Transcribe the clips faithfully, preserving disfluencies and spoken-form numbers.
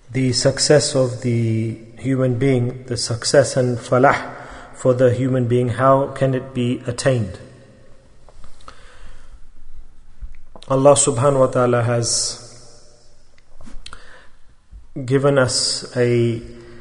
the success of the human being, the success and falah for the human being, how can it be attained? Allah subhanahu wa ta'ala has given us a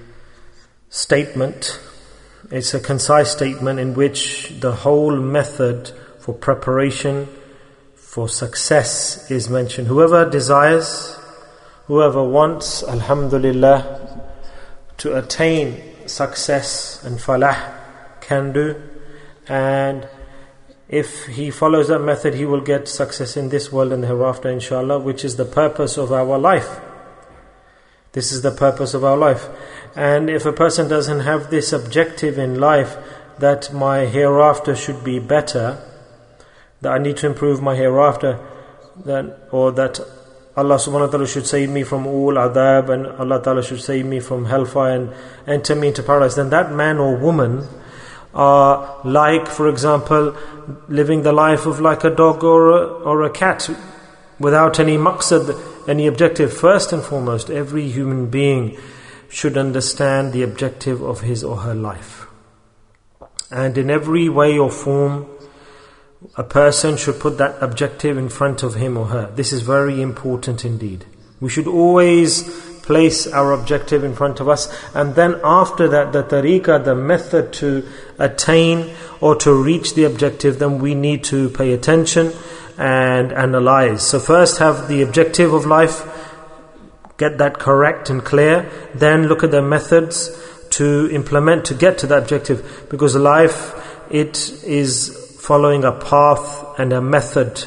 statement. It's a concise statement in which the whole method for preparation for success is mentioned. Whoever desires, whoever wants, alhamdulillah, to attain success and falah can do, and if he follows that method, he will get success in this world and hereafter, inshallah, which is the purpose of our life. This is the purpose of our life. And if a person doesn't have this objective in life, that my hereafter should be better, that I need to improve my hereafter, that, or that Allah subhanahu wa ta'ala should save me from all adhab, and Allah ta'ala should save me from hellfire and enter me into paradise, then that man or woman are like, for example, living the life of like a dog or a, or a cat without any maqsad, any objective. First and foremost, every human being should understand the objective of his or her life. And in every way or form, a person should put that objective in front of him or her. This is very important indeed. We should always place our objective in front of us, and then after that, the tariqah, the method to attain or to reach the objective, then we need to pay attention and analyze. So first have the objective of life, get that correct and clear, then look at the methods to implement to get to that objective, because life, it is following a path and a method,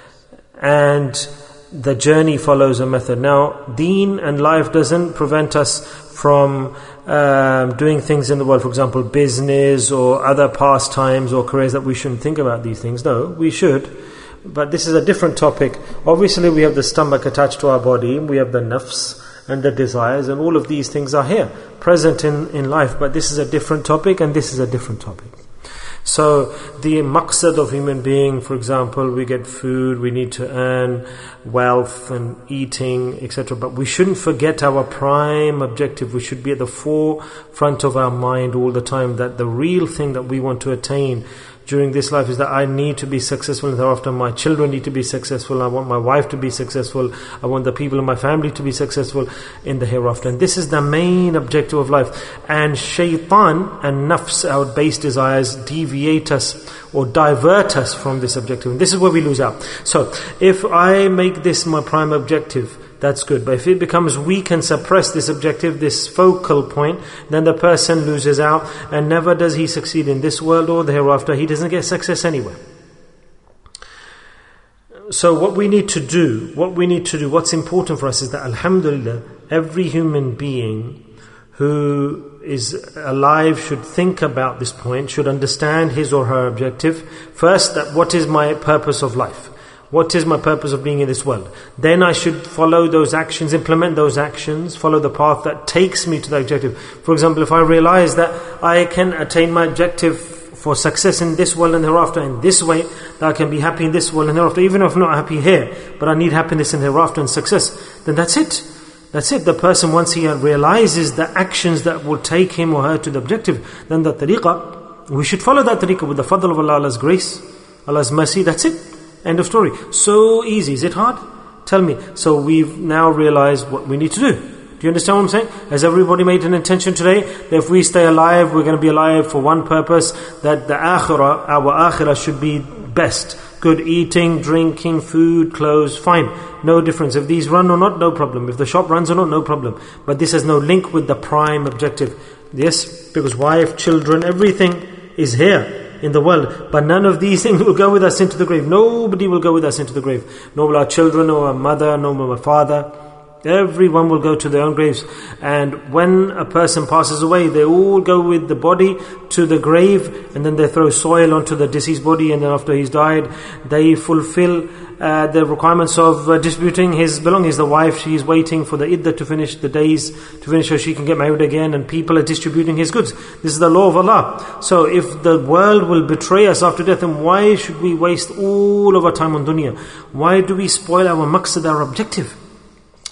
and the journey follows a method. Now, deen and life doesn't prevent us from um, doing things in the world, for example, business or other pastimes or careers, that we shouldn't think about these things. No, we should. But this is a different topic. Obviously, we have the stomach attached to our body, we have the nafs and the desires, and all of these things are here, present in, in life. But this is a different topic, and this is a different topic. So the maqsad of human being, for example, we get food, we need to earn wealth and eating, et cetera. But we shouldn't forget our prime objective. We should be at the forefront of our mind all the time, that the real thing that we want to attain during this life is that I need to be successful, and thereafter my children need to be successful, I want my wife to be successful, I want the people in my family to be successful in the hereafter. And this is the main objective of life. And shaitan and nafs, our base desires, deviate us or divert us from this objective. And this is where we lose out. So if I make this my prime objective, that's good. But if it becomes weak and suppress this objective, this focal point, then the person loses out, and never does he succeed in this world or the hereafter. He doesn't get success anywhere. So what we need to do, what we need to do, what's important for us is that, alhamdulillah, every human being who is alive should think about this point, should understand his or her objective. First, that what is my purpose of life? What is my purpose of being in this world? Then I should follow those actions, implement those actions, follow the path that takes me to the objective. For example, if I realize that I can attain my objective for success in this world and hereafter in this way, that I can be happy in this world and hereafter, even if I'm not happy here, but I need happiness in hereafter and success, then that's it. That's it. The person, once he realizes the actions that will take him or her to the objective, then the tariqah, we should follow that tariqah with the fadl of Allah, Allah's grace, Allah's mercy. That's it. End of story. So easy. Is it hard? Tell me. So we've now realized what we need to do. Do you understand what I'm saying? Has everybody made an intention today that if we stay alive, we're going to be alive for one purpose, that the akhirah, our akhirah should be best. Good eating, drinking, food, clothes, fine. No difference. If these run or not, no problem. If the shop runs or not, no problem. But this has no link with the prime objective. Yes, because wife, children, everything is here in the world, but none of these things will go with us into the grave. Nobody will go with us into the grave. Nor will our children, nor our mother, nor will our father. Everyone will go to their own graves. And when a person passes away, they all go with the body to the grave, and then they throw soil onto the deceased body, and then after he's died, they fulfill uh, the requirements of uh, distributing his belongings. The wife, she is waiting for the iddah to finish, the days to finish so she can get married again, and people are distributing his goods. This is the law of Allah. So if the world will betray us after death, then why should we waste all of our time on dunya? Why do we spoil our maqsad, our objective?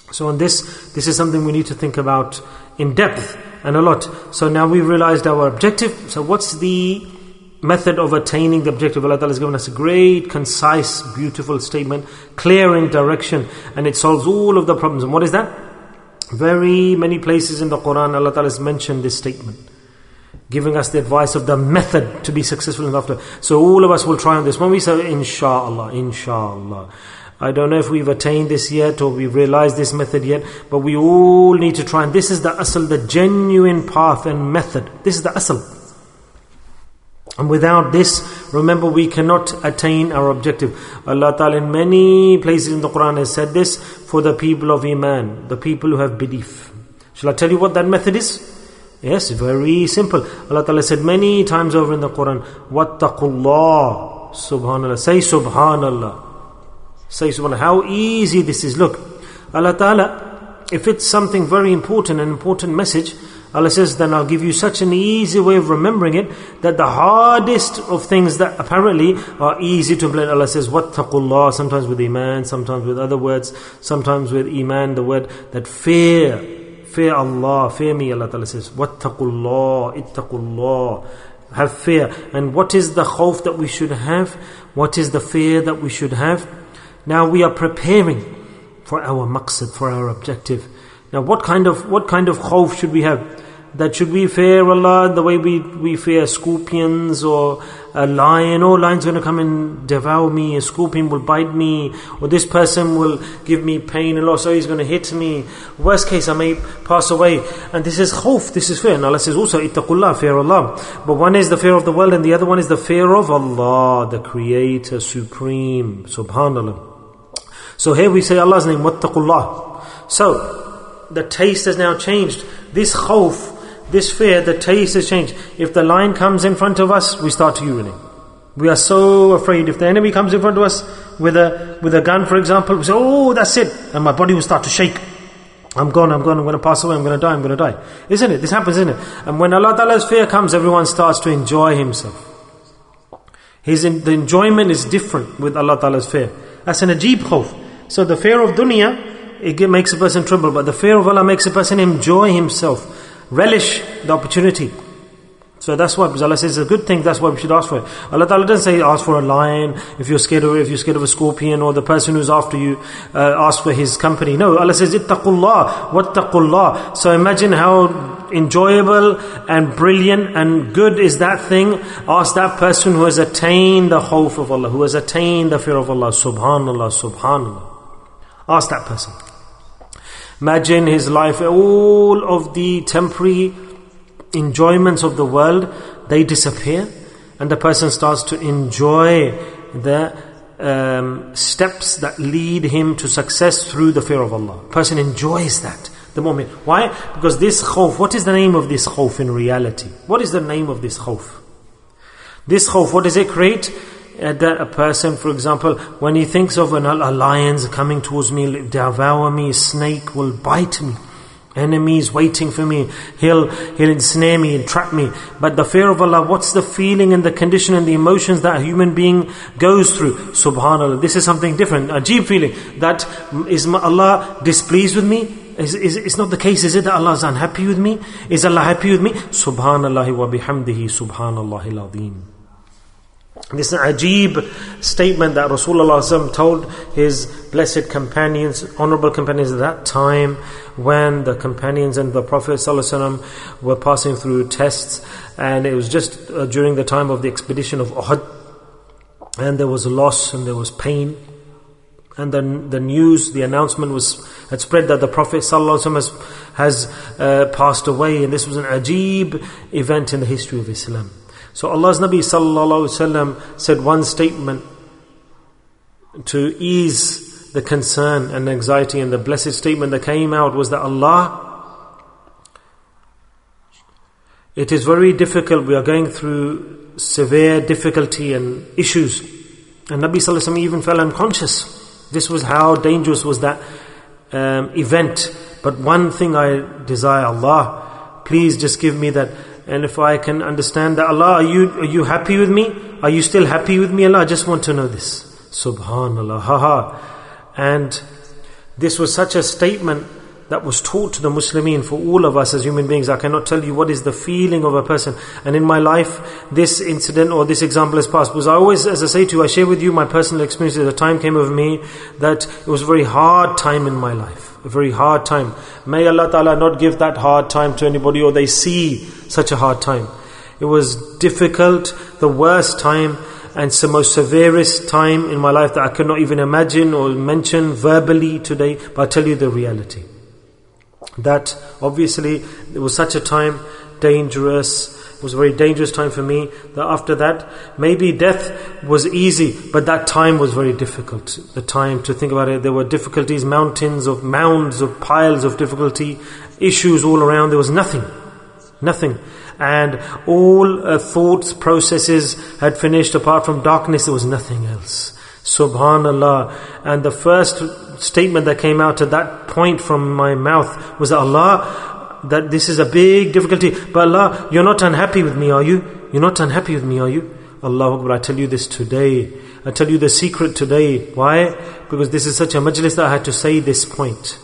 So on this, this is something we need to think about in depth and a lot. So now we've realized our objective. So what's the method of attaining the objective? Allah Ta'ala has given us a great, concise, beautiful statement, clear in direction, and it solves all of the problems. And what is that? Very many places in the Quran, Allah Ta'ala has mentioned this statement, giving us the advice of the method to be successful in after. So all of us will try on this. When we say, inshallah, inshallah, I don't know if we've attained this yet or we've realized this method yet, but we all need to try. And this is the asl, the genuine path and method. This is the asl. And without this, remember, we cannot attain our objective. Allah Ta'ala in many places in the Quran has said this for the people of Iman, the people who have belief. Shall I tell you what that method is? Yes, very simple. Allah Ta'ala said many times over in the Quran, Wattaqullah, subhanallah. Say subhanallah. Say subhanallah. How easy this is. Look, Allah Ta'ala, if it's something very important, an important message, Allah says, then I'll give you such an easy way of remembering it, that the hardest of things that apparently are easy to implement, Allah says, Wattaqullah, sometimes with Iman, sometimes with other words, sometimes with Iman, the word that fear, fear Allah, fear me, Allah Ta'ala says, Wattaqullah, ittaqullah, have fear. And what is the khawf that we should have? What is the fear that we should have? Now we are preparing for our maqsad, for our objective. Now what kind of what kind of khawf should we have? That should we fear Allah the way we, we fear scorpions or a lion? Oh, lion's going to come and devour me, a scorpion will bite me, or this person will give me pain and loss, so he's going to hit me. Worst case, I may pass away. And this is khawf, this is fear. And Allah says also, ittaqullah, fear Allah. But one is the fear of the world and the other one is the fear of Allah, the Creator, Supreme, subhanallah. So here we say Allah's name, wattaqullah. So, the taste has now changed. This khawf, this fear, the taste has changed. If the lion comes in front of us, we start to urinate. We are so afraid. If the enemy comes in front of us with a with a gun, for example, we say, oh, that's it. And my body will start to shake. I'm gone, I'm gone, I'm going to pass away, I'm going to die, I'm going to die. Isn't it? This happens, isn't it? And when Allah Ta'ala's fear comes, everyone starts to enjoy himself. His in, the enjoyment is different with Allah Ta'ala's fear. That's an ajib khawf. So the fear of dunya, it makes a person tremble, but the fear of Allah makes a person enjoy himself, relish the opportunity. So that's why, because Allah says it's a good thing, that's why we should ask for it. Allah Ta'ala doesn't say ask for a lion, if you're scared of if you're scared of a scorpion, or the person who's after you, uh, ask for his company. No, Allah says ittaqullah, wattaqullah. So imagine how enjoyable and brilliant and good is that thing. Ask that person who has attained the khawf of Allah, who has attained the fear of Allah. Subhanallah, subhanallah. Ask that person. Imagine his life, all of the temporary enjoyments of the world, they disappear, and the person starts to enjoy the um, steps that lead him to success through the fear of Allah. Person enjoys that, the moment. Why? Because this khawf, what is the name of this khawf in reality? What is the name of this khawf? This khawf, what does it create? Uh, that a person, for example, when he thinks of an, a lion's coming towards me, devour me, a snake will bite me, enemies waiting for me, he'll he'll ensnare me and trap me. But the fear of Allah, what's the feeling and the condition and the emotions that a human being goes through? Subhanallah, this is something different, a ajib feeling. That is Allah displeased with me? Is, is, it's not the case, is it that Allah is unhappy with me? Is Allah happy with me? Subhanallah wa bihamdihi, subhanallah al-azim. This is an ajib statement that Rasulullah told his blessed companions, honorable companions at that time, when the companions and the Prophet were passing through tests, and it was just uh, during the time of the expedition of Uhud, and there was loss and there was pain, and the the news, the announcement was had spread that the Prophet has, has uh, passed away, and this was an ajib event in the history of Islam. So Allah's Nabi sallallahu alaihi wasallam said one statement to ease the concern and anxiety, and the blessed statement that came out was that Allah, it is very difficult, we are going through severe difficulty and issues, and Nabi sallallahu alaihi wasallam even fell unconscious. This was how dangerous was that um, event. But one thing I desire, Allah, please just give me that. And if I can understand that, Allah, are you are you happy with me? Are you still happy with me, Allah? I just want to know this. Subhanallah, ha ha. And This was such a statement that was taught to the Muslimin for all of us as human beings. I cannot tell you what is the feeling of a person. And in my life, this incident or this example has passed. Because I always, as I say to you, I share with you my personal experiences. A time came over me that it was a very hard time in my life. A very hard time. May Allah Ta'ala not give that hard time to anybody, or they see such a hard time. It was difficult, the worst time, and it's the most severest time in my life that I cannot even imagine or mention verbally today. But I'll tell you the reality. That obviously it was such a time, dangerous, it was a very dangerous time for me, that after that, maybe death was easy, but that time was very difficult. The time to think about it, there were difficulties, mountains of mounds of piles of difficulty, issues all around, there was nothing, nothing. And all uh, thoughts, processes had finished. Apart from darkness, there was nothing else. Subhanallah. And the first statement that came out at that point from my mouth was, Allah, that this is a big difficulty, but Allah, you're not unhappy with me, are you? You're not unhappy with me, are you? Allahu Akbar, I tell you this today. I tell you the secret today. Why? Because this is such a majlis that I had to say this point.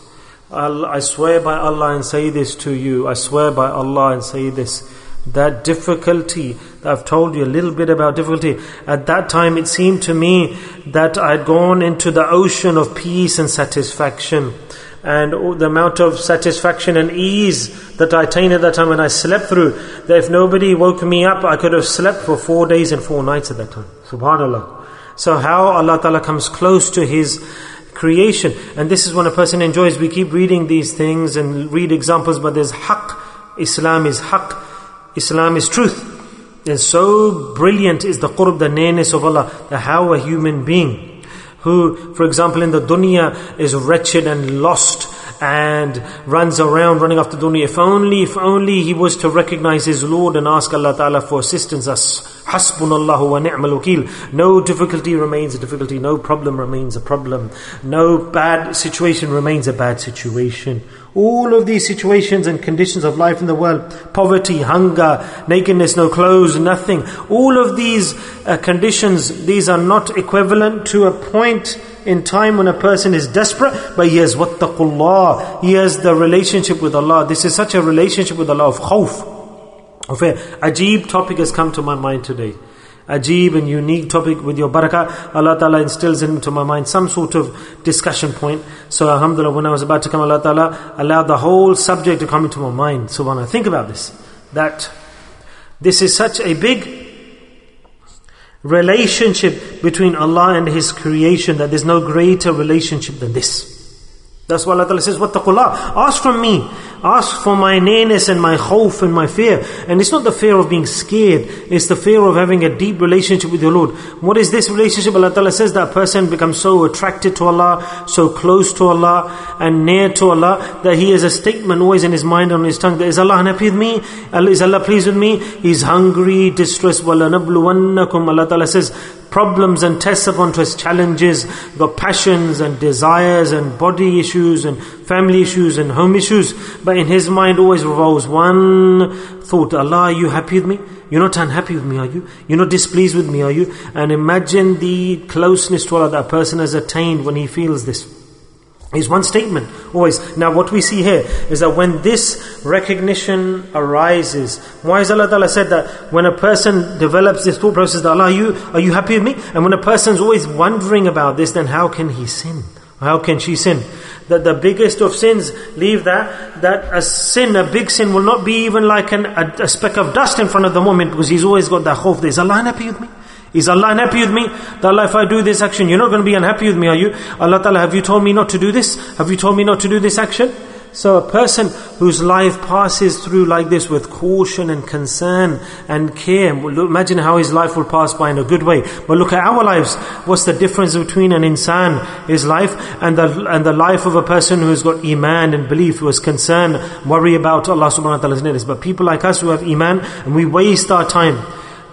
I swear by Allah and say this to you. I swear by Allah and say this. That difficulty, that I've told you a little bit about difficulty. At that time it seemed to me that I'd gone into the ocean of peace and satisfaction. And the amount of satisfaction and ease that I attained at that time when I slept through, that if nobody woke me up, I could have slept for four days and four nights at that time. Subhanallah. So how Allah Ta'ala comes close to His creation. And this is when a person enjoys. We keep reading these things and read examples, but there's haqq. Islam is haqq. Islam is truth. And so brilliant is the qurb, the nearness of Allah, that how a human being who, for example, in the dunya is wretched and lost and runs around running after dunya. If only, if only he was to recognize his Lord and ask Allah Ta'ala for assistance. As Hasbunallahu wa ni'mal wakeel. No difficulty remains a difficulty. No problem remains a problem. No bad situation remains a bad situation. All of these situations and conditions of life in the world, poverty, hunger, nakedness, no clothes, nothing. All of these uh, conditions, these are not equivalent to a point in time when a person is desperate, but he has wattaqullah. He has the relationship with Allah. This is such a relationship with Allah of khawf. Of a ajib topic has come to my mind today. Ajib and unique topic with your barakah. Allah Ta'ala instills into my mind some sort of discussion point. So alhamdulillah, when I was about to come, Allah Ta'ala allowed the whole subject to come into my mind. Subhanallah, think about this. That this is such a big relationship between Allah and His creation, that there's no greater relationship than this. That's why Allah Ta'ala says, wattaqullah. Ask from me. Ask for my nearness and my khawf and my fear. And it's not the fear of being scared. It's the fear of having a deep relationship with your Lord. What is this relationship? Allah Ta'ala says that person becomes so attracted to Allah, so close to Allah and near to Allah, that he has a statement always in his mind, on his tongue, that is Allah happy with me? Is Allah pleased with me? He's hungry, distressed. وَلَنَبْلُوَنَّكُمْ. Allah Ta'ala says, problems and tests upon us, challenges, got passions and desires and body issues and family issues and home issues. But in his mind always revolves one thought, Allah, are you happy with me? You're not unhappy with me, are you? You're not displeased with me, are you? And imagine the closeness to Allah that a person has attained when he feels this. Is one statement always. Now what we see here is that when this recognition arises, why has Allah Ta'ala said that when a person develops this thought process that Allah, are you, are you happy with me? And when a person's always wondering about this, then how can he sin? How can she sin? That the biggest of sins, leave that, that a sin, a big sin will not be even like an, a, a speck of dust in front of the moment, because he's always got that khawf. Is Allah happy with me? Is Allah unhappy with me? That Allah, if I do this action, you're not going to be unhappy with me, are you? Allah Ta'ala, have you told me not to do this? Have you told me not to do this action? So a person whose life passes through like this with caution and concern and care, imagine how his life will pass by in a good way. But look at our lives. What's the difference between an insan, his life, and the and the life of a person who has got iman and belief, who is concerned, worry about Allah subhanahu wa ta'ala's nearness. But people like us who have iman, and we waste our time.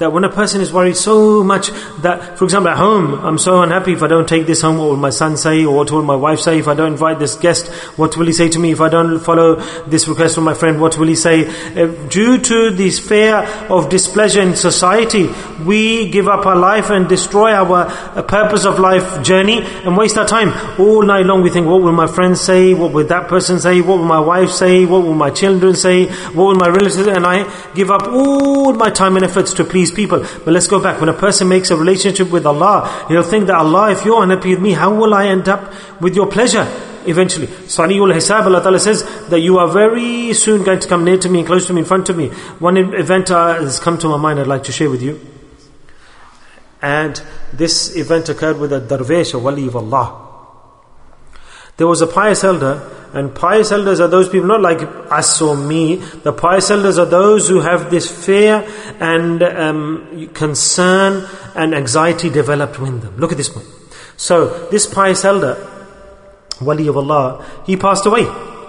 that when a person is worried so much that, for example, at home, I'm so unhappy if I don't take this home, what will my son say, or what will my wife say? If I don't invite this guest, what will he say to me? If I don't follow this request from my friend, what will he say? Uh, due to this fear of displeasure in society, we give up our life and destroy our uh, purpose of life journey and waste our time. All night long we think, what will my friends say? What will that person say? What will my wife say? What will my children say? What will my relatives? And I give up all my time and efforts to please people. But let's go back. When a person makes a relationship with Allah, he'll think that, Allah, if you're unhappy with me, how will I end up with your pleasure? Eventually, Sari'ul Hisab, Allah Ta'ala says that you are very soon going to come near to me and close to me, in front of me. One event uh, has come to my mind I'd like to share with you. And this event occurred with a darvish, a wali of Allah. There was a pious elder, and pious elders are those people, not like us or me. The pious elders are those who have this fear and um, concern and anxiety developed within them. Look at this one. So, this pious elder, Wali of Allah, he passed away.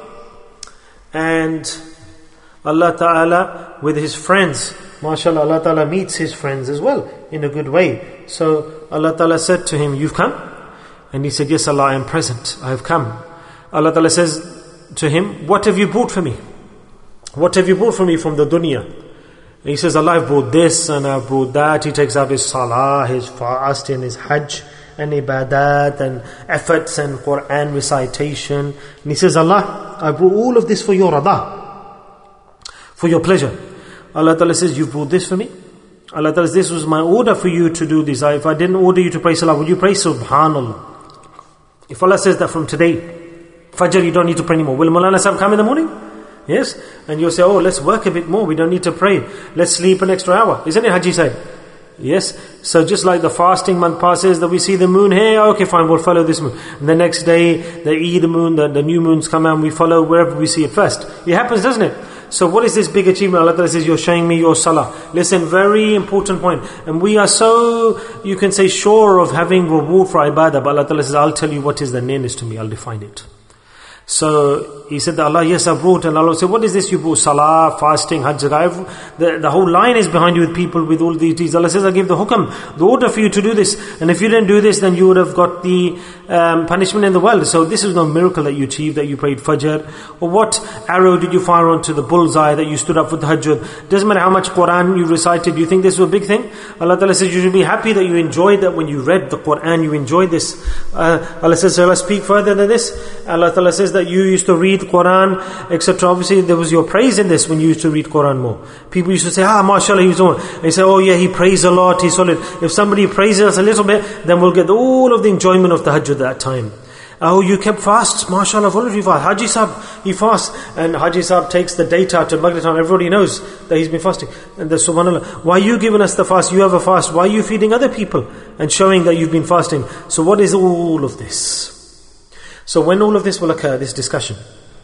And Allah Ta'ala with his friends, mashallah, Allah Ta'ala meets his friends as well in a good way. So Allah Ta'ala said to him, you've come? And he said, yes Allah, I am present, I have come. Allah Ta'ala says to him, what have you brought for me? What have you brought for me from the dunya? And he says, Allah, I've brought this and I've brought that. He takes out his salah, his fast and his hajj and ibadat and efforts and Quran recitation. And he says, Allah, I brought all of this for your rada, for your pleasure. Allah Ta'ala says, you've brought this for me? Allah Ta'ala says, this was my order for you to do this. If I didn't order you to pray salah, would you pray? Subhanallah. If Allah says that from today, Fajr, you don't need to pray anymore, will Maulana Sahib come in the morning? Yes? And you'll say, oh, let's work a bit more, we don't need to pray. Let's sleep an extra hour. Isn't it, Haji Sahib? Yes? So just like the fasting month passes, that we see the moon here, okay fine, we'll follow this moon. And the next day, the Eid moon, the, the new moons come out and we follow wherever we see it first. It happens, doesn't it? So what is this big achievement? Allah Ta'ala says, you're showing me your salah. Listen, very important point. And we are so, you can say, sure of having reward for ibadah. But Allah Ta'ala says, I'll tell you what is the nearness to me. I'll define it. So he said, Allah, yes, I brought. And Allah said, what is this you brought? Salah, fasting, hajj. The, the whole line is behind you with people with all these deeds. Allah says, I give the hukam, the order for you to do this. And if you didn't do this, then you would have got the um, punishment in the world. So this is no miracle that you achieved, that you prayed fajr. Or what arrow did you fire onto the bullseye that you stood up for the tahajjud? Doesn't matter how much Quran you recited. Do you think this was a big thing? Allah Ta'ala says, you should be happy that you enjoyed that when you read the Quran, you enjoyed this. Uh, Allah says, shall I speak further than this? Allah Ta'ala says that you used to read Quran, et cetera. Obviously, there was your praise in this when you used to read Quran more. People used to say, ah, mashallah, he was on. And you say, oh yeah, he prays a lot, he's solid. If somebody praises us a little bit, then we'll get all of the enjoyment of tahajjud at that time. Oh, you kept fasts, mashallah, what did you fast? Haji Sahib, he fasts, and Haji Sahib takes the data to Maghrib time. Everybody knows that he's been fasting. And the subhanallah, why are you giving us the fast? You have a fast. Why are you feeding other people and showing that you've been fasting? So what is all of this? So when all of this will occur, this discussion,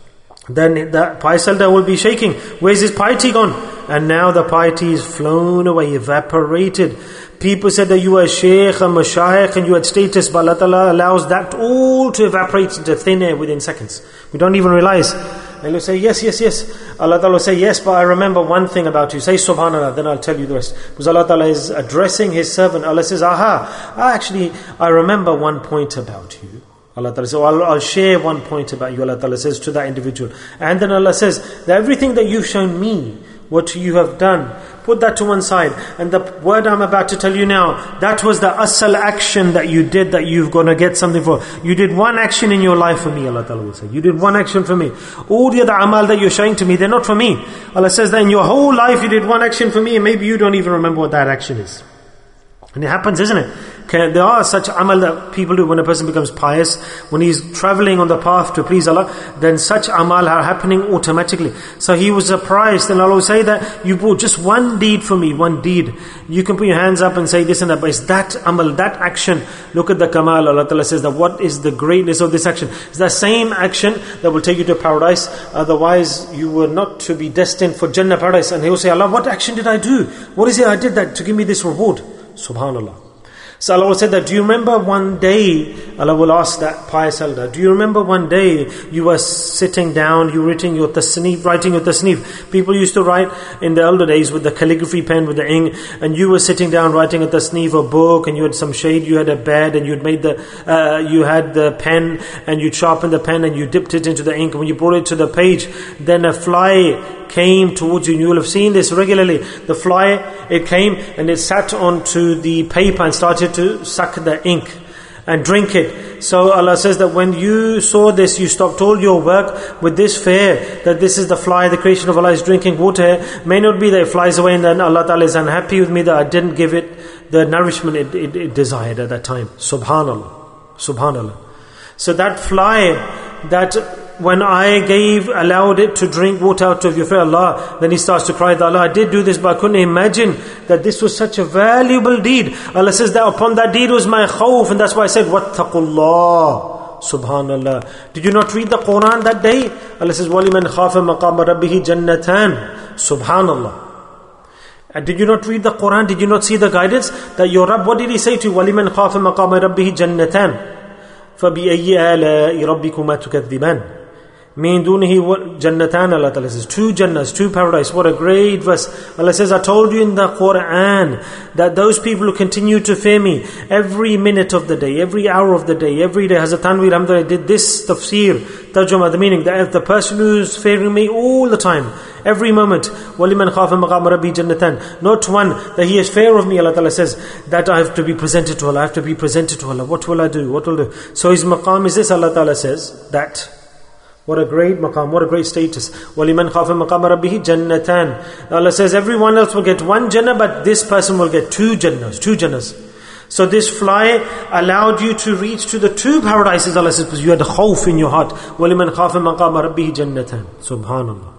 then the pious elder will be shaking. Where's his piety gone? And now the piety is flown away, evaporated. People said that you were a sheikh, a mashayikh, and you had status, but Allah Ta'ala allows that all to evaporate into thin air within seconds. We don't even realize. And you'll say, yes, yes, yes. Allah Ta'ala will say, yes, but I remember one thing about you. Say subhanallah, then I'll tell you the rest. Because Allah Ta'ala is addressing His servant. Allah says, aha, actually, I remember one point about you. Allah Ta'ala says, oh, I'll, I'll share one point about you, Allah Ta'ala says to that individual. And then Allah says, that everything that you've shown me, what you have done, put that to one side. And the word I'm about to tell you now, that was the asal action that you did, that you're going to get something for. You did one action in your life for me, Allah Ta'ala will say. You did one action for me. All the other amal that you're showing to me, they're not for me. Allah says that in your whole life you did one action for me, and maybe you don't even remember what that action is. And it happens, isn't it? Okay, there are such amal that people do when a person becomes pious. When he's traveling on the path to please Allah, then such amal are happening automatically. So he was surprised, and Allah will say that you brought just one deed for me, one deed. You can put your hands up and say this and that, but it's that amal, that action. Look at the kamal. Allah Ta'ala says that what is the greatness of this action? It's that same action that will take you to paradise. Otherwise, you were not to be destined for Jannah, paradise. And he will say, Allah, what action did I do? What is it I did that to give me this reward? Subhanallah. So Allah will say that, do you remember one day, Allah will ask that pious elder, do you remember one day you were sitting down, you were writing your tasneef, writing your tasneef. People used to write in the elder days with the calligraphy pen, with the ink, and you were sitting down writing a tasneef, a book, and you had some shade, you had a bed, and you'd made the, uh, you had the pen, and you'd sharpened the pen, and you dipped it into the ink, and when you brought it to the page, then a fly came towards you, and you will have seen this regularly. The fly, it came and it sat onto the paper and started to suck the ink and drink it. So Allah says that when you saw this, you stopped all your work with this fear that this is the fly, the creation of Allah is drinking water. May not be that it flies away and then Allah Ta'ala is unhappy with me that I didn't give it the nourishment it, it, it desired at that time. Subhanallah. Subhanallah. So that fly, that when I gave, allowed it to drink water out of your fear, Allah, then he starts to cry that Allah, I did do this, but I couldn't imagine that this was such a valuable deed. Allah says that upon that deed was my khawf, and that's why I said, Wattaqullah. Subhanallah. Did you not read the Quran that day? Allah says, وَلِمَنْ خَافَ مَقَامَ رَبِّهِ جَنَّتَانِ. Subhanallah. And did you not read the Quran? Did you not see the guidance? That your Rabb, what did he say to you? وَلِمَنْ خَافَ مَقَامَ رَبِّهِ جَنَّتَانِ فَبِأَيِّ آلَاءِ رَبِّكُمَا تُكَذِّبَانِ Min dunihi jannatan, Allah Ta'ala says, two jannas, two paradise. What a great verse. Allah says, I told you in the Quran that those people who continue to fear me every minute of the day, every hour of the day, every day. Hazrat Tanveer Alhamdulillah did this tafsir, tarjuma, the meaning that the person who's fearing me all the time, every moment, وَلِمَنْ خَافَ مَقَامَ رَبِّهِ جَنَّتَانِ, not one, that he has fear of me, Allah Ta'ala says, that I have to be presented to Allah, I have to be presented to Allah. What will I do? What will I do? So his maqam is this, Allah Ta'ala says, that what a great maqam, what a great status. وَلِمَنْ خَافَ مَقَامَ رَبِّهِ جَنَّتَانِ. Allah says everyone else will get one jannah, but this person will get two jannahs, two jannahs. So this fly allowed you to reach to the two paradises, Allah says, because you had khawf in your heart. وَلِمَنْ خَافَ مَقَامَ رَبِّهِ جَنَّتَانِ. Subhanallah.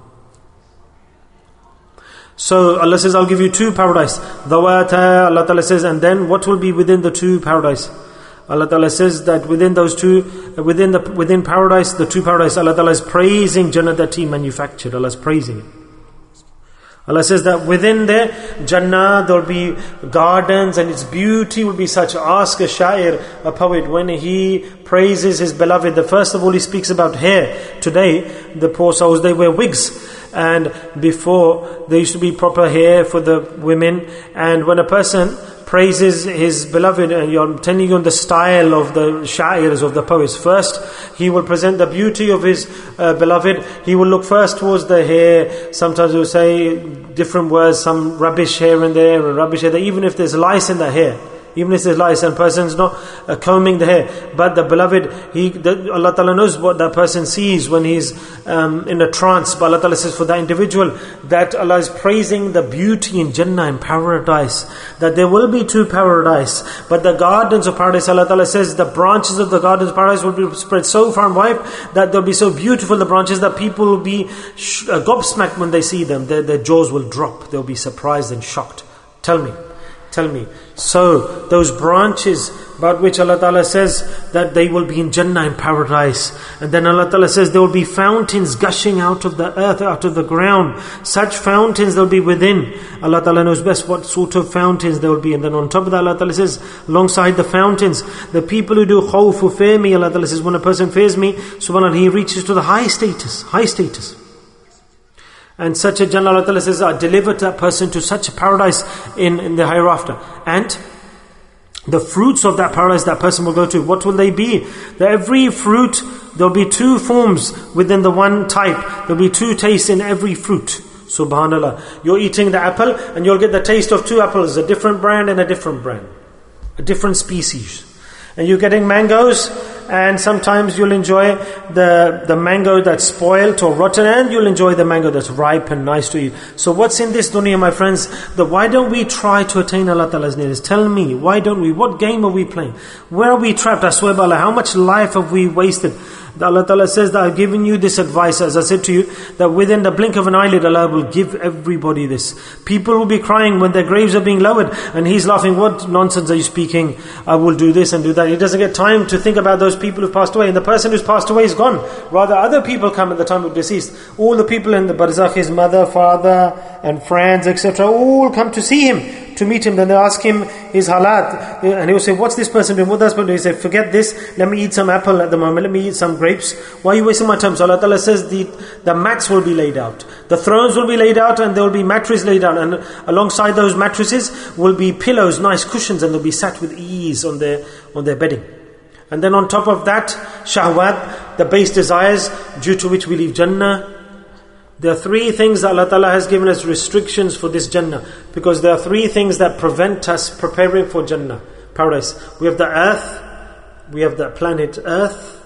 So Allah says, I'll give you two paradise. ذَوَاتَا, Allah Ta'ala says, and then what will be within the two paradise? Allah Ta'ala says that within those two, within the within paradise, the two paradise, Allah Ta'ala is praising Jannah that He manufactured. Allah is praising it. Allah says that within there, Jannah, there will be gardens and its beauty will be such. Ask a shair, a poet, when he praises his beloved, the first of all he speaks about hair. Today, the poor souls, they wear wigs. And before, there used to be proper hair for the women. And when a person praises his beloved, and I'm telling you on the style of the shairs, of the poets. First, he will present the beauty of his uh, beloved. He will look first towards the hair. Sometimes he will say different words, some rubbish here and there, and rubbish here there, even if there's lice in the hair. Even if there's lice and person's not uh, combing the hair. But the beloved, he, the, Allah Ta'ala knows what that person sees when he's um, in a trance. But Allah Ta'ala says for that individual, that Allah is praising the beauty in Jannah, in paradise. That there will be two paradise. But the gardens of paradise, Allah Ta'ala says, the branches of the gardens of paradise will be spread so far and wide that they'll be so beautiful, the branches, that people will be sh- uh, gobsmacked when they see them. Their, their jaws will drop. They'll be surprised and shocked. Tell me. Tell me. So, those branches about which Allah Ta'ala says that they will be in Jannah, in paradise. And then Allah Ta'ala says there will be fountains gushing out of the earth, out of the ground. Such fountains there will be within. Allah Ta'ala knows best what sort of fountains there will be. And then on top of that, Allah Ta'ala says, alongside the fountains, the people who do khawf, who fear me, Allah Ta'ala says, when a person fears me, subhanAllah, he reaches to the high status, high status. And such a Jannah, Allah Ta'ala says, I delivered that person to such a paradise in, in the hereafter. And the fruits of that paradise that person will go to, what will they be? That every fruit, there'll be two forms within the one type. There'll be two tastes in every fruit. Subhanallah. You're eating the apple and you'll get the taste of two apples, a different brand and a different brand. A different species. And you're getting mangoes, and sometimes you'll enjoy the, the mango that's spoiled or rotten, and you'll enjoy the mango that's ripe and nice to eat. So what's in this dunya, my friends? That why don't we try to attain Allah Ta'ala's nearness? Tell me, why don't we? What game are we playing? Where are we trapped? I swear by Allah, how much life have we wasted? That Allah Ta'ala says that I've given you this advice, as I said to you, that within the blink of an eyelid, Allah will give everybody this. People will be crying when their graves are being lowered, and he's laughing, what nonsense are you speaking? I will do this and do that. He doesn't get time to think about those people who've passed away, and the person who's passed away is gone. Rather, other people come at the time of deceased. All the people in the barzakh, his mother, father, and friends, et cetera, all come to see him, to meet him. Then they ask him his halat, and he will say, what's this person doing? What does this person do? He say, forget this, let me eat some apple at the moment, let me eat some grapes. Why are you wasting my time? So Allah Ta'ala says the, the mats will be laid out, the thrones will be laid out, and there will be mattresses laid out, and alongside those mattresses will be pillows, nice cushions, and they'll be sat with ease on their on their bedding. And then on top of that, shahwat, the base desires due to which we leave Jannah. There are three things that Allah Ta'ala has given us restrictions for this Jannah, because there are three things that prevent us preparing for Jannah, paradise. We have the earth, we have the planet Earth,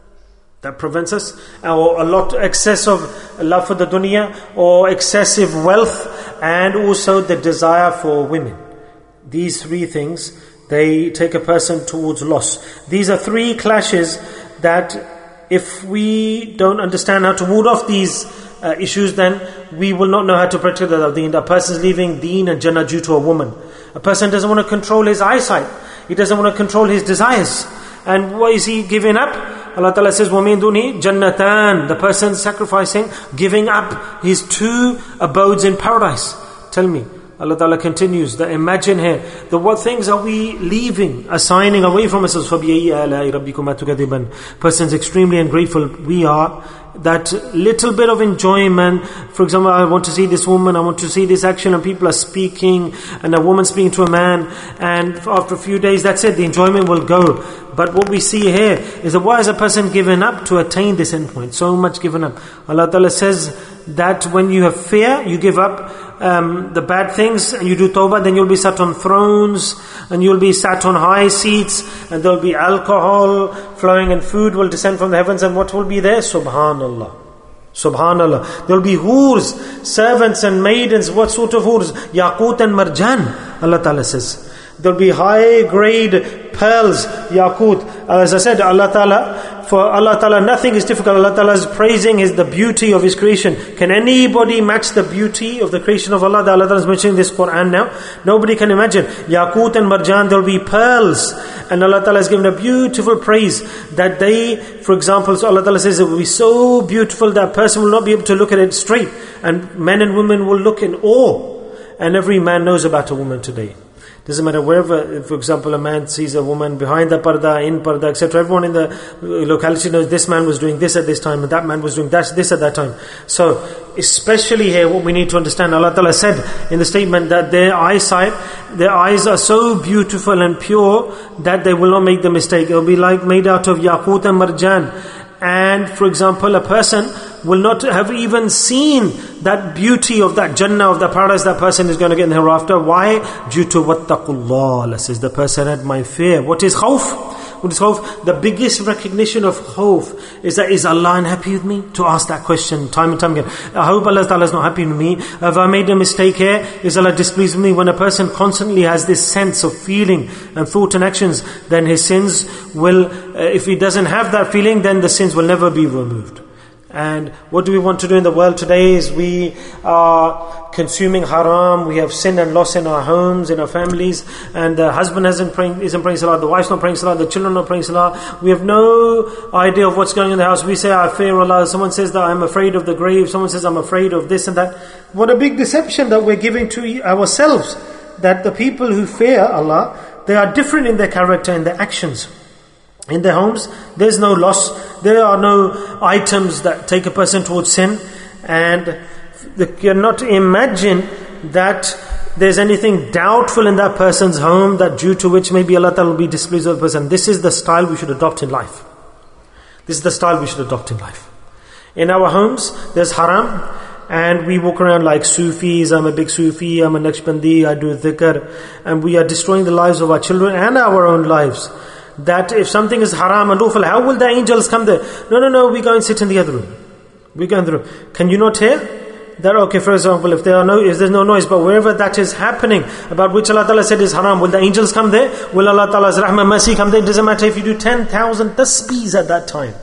that prevents us, or a lot excess of love for the dunya, or excessive wealth, and also the desire for women. These three things, they take a person towards loss. These are three clashes that if we don't understand how to ward off these uh, issues, then we will not know how to protect the deen. A person is leaving deen and Jannah due to a woman. A person doesn't want to control his eyesight. He doesn't want to control his desires. And what is he giving up? Allah Ta'ala says, وَمِن دُونِهِ جَنَّتَانِ. The person sacrificing, giving up his two abodes in paradise. Tell me, Allah Ta'ala continues, that imagine here, that what things are we leaving, assigning away from ourselves? فَبِيَيِّ آلَاءِ رَبِّكُمَا تُكَذِّبَانِ. Person's extremely ungrateful. We are. That little bit of enjoyment, for example, I want to see this woman, I want to see this action, and people are speaking, and a woman speaking to a man, and after a few days, that's it, the enjoyment will go. But what we see here is that why is a person given up to attain this endpoint? So much given up. Allah Ta'ala says that when you have fear, you give up um, the bad things, and you do tawbah, then you'll be sat on thrones, and you'll be sat on high seats, and there'll be alcohol flowing, and food will descend from the heavens, and what will be there? Subhanallah. Subhanallah. There'll be hurs, servants and maidens. What sort of hurs? Yaqut and marjan, Allah Ta'ala says. There'll be high grade pearls, yaqut. As I said, Allah Ta'ala, for Allah Ta'ala nothing is difficult. Allah Ta'ala is praising His, the beauty of His creation. Can anybody match the beauty of the creation of Allah? That Allah Ta'ala is mentioning this Quran now. Nobody can imagine. Yaqut and marjan, there'll be pearls. And Allah Ta'ala has given a beautiful praise that they, for example, so Allah Ta'ala says it will be so beautiful that a person will not be able to look at it straight. And men and women will look in awe. And every man knows about a woman today. Doesn't matter wherever, for example, a man sees a woman behind the parda, in parda, et cetera. Everyone in the locality knows this man was doing this at this time, and that man was doing that, this at that time. So, especially here, what we need to understand, Allah Ta'ala said in the statement that their eyesight, their eyes are so beautiful and pure that they will not make the mistake. It will be like made out of yaqut and marjan. And for example, a person will not have even seen that beauty of that Jannah, of the paradise that person is going to get in the hereafter. Why? Due to wattaqullah. Allah says, the person had my fear. What is khawf? What is khawf? The biggest recognition of khawf is that, is Allah unhappy with me? To ask that question time and time again. I hope Allah Ta'ala is not happy with me. Have I made a mistake here? Is Allah displeased with me? When a person constantly has this sense of feeling and thought and actions, then his sins will, uh, if he doesn't have that feeling, then the sins will never be removed. And what do we want to do in the world today is we are consuming haram, we have sin and loss in our homes, in our families, and the husband hasn't praying, isn't praying salah, the wife's not praying salah, the children are not praying salah. We have no idea of what's going on in the house. We say, I fear Allah. Someone says that I'm afraid of the grave. Someone says I'm afraid of this and that. What a big deception that we're giving to ourselves. That the people who fear Allah, they are different in their character, in their actions. In their homes, there's no loss. There are no items that take a person towards sin. And you cannot imagine that there's anything doubtful in that person's home, that due to which maybe Allah Ta'ala will be displeased with the person. This is the style we should adopt in life. This is the style we should adopt in life. In our homes, there's haram. And we walk around like Sufis. I'm a big Sufi, I'm a Naqshbandi, I do dhikr. And we are destroying the lives of our children and our own lives. That if something is haram and lawful, how will the angels come there? No, no, no, we go and sit in the other room. We go in the room. Can you not hear? That, okay, for example, if there are no, if there's no noise, but wherever that is happening, about which Allah Ta'ala said is haram, will the angels come there? Will Allah Ta'ala's rahmah, mercy come there? It doesn't matter if you do ten thousand tasbeehs at that time.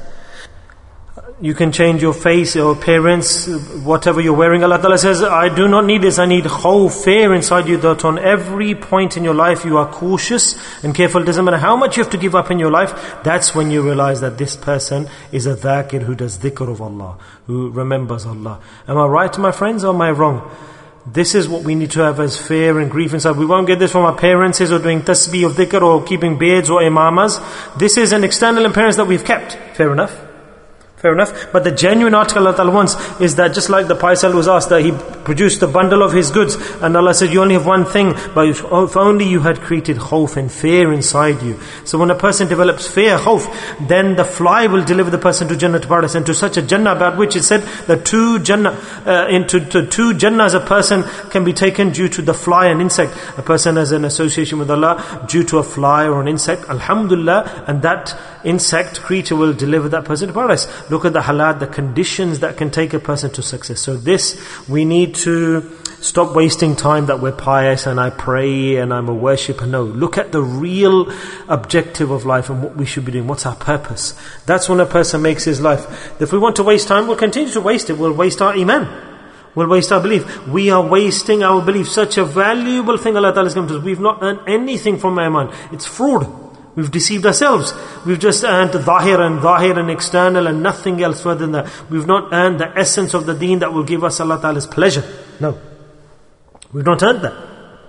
You can change your face, your appearance, whatever you're wearing. Allah Ta'ala says, I do not need this. I need khawf, fear inside you, that on every point in your life you are cautious and careful. It doesn't matter how much you have to give up in your life. That's when you realize that this person is a dhakir who does dhikr of Allah, who remembers Allah. Am I right, my friends, or am I wrong? This is what we need to have as fear and grief inside. We won't get this from our parents or doing tasbih or dhikr or keeping beards or imamas. This is an external appearance that we've kept. Fair enough. Fair enough. But the genuine article Allah Ta'ala wants is that, just like the Paisal was asked, that he produced a bundle of his goods, and Allah said, you only have one thing, but if only you had created khawf and fear inside you. So when a person develops fear, khawf, then the fly will deliver the person to Jannah, to paradise, and to such a Jannah about which it said that two Jannah, uh, into to two Jannahs a person can be taken due to the fly and insect. A person has an association with Allah due to a fly or an insect, alhamdulillah, and that insect creature will deliver that person to paradise. Look at the halat, the conditions that can take a person to success. So this, we need to stop wasting time that we're pious and I pray and I'm a worshipper. No, look at the real objective of life and what we should be doing. What's our purpose? That's when a person makes his life. If we want to waste time, we'll continue to waste it. We'll waste our iman. We'll waste our belief. We are wasting our belief. Such a valuable thing Allah Ta'ala has given to us. We've not earned anything from our iman. It's fraud. We've deceived ourselves. We've just earned zahir and zahir and external and nothing else further than that. We've not earned the essence of the deen that will give us Allah Ta'ala's pleasure. No. We've not earned that.